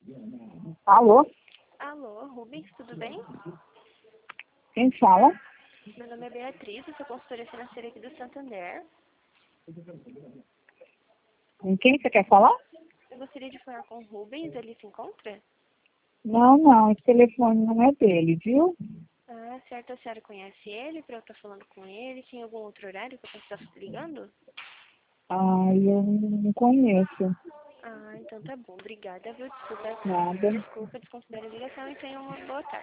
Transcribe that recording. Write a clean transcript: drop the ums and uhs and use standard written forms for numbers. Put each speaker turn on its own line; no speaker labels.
Alô?
Alô, Rubens, tudo bem?
Quem fala?
Meu nome é Beatriz, eu sou consultora financeira aqui do Santander.
Com quem você quer falar?
Eu gostaria de falar com o Rubens, ele se encontra?
Não, esse telefone não é dele, viu?
Ah, certo, a senhora conhece ele, para eu estar falando com ele? Tem algum outro horário que eu possa estar ligando?
Eu não conheço
Ah, então tá bom, obrigada, viu? Desculpa,
nada.
desconsidere a ligação e tenha uma boa tarde.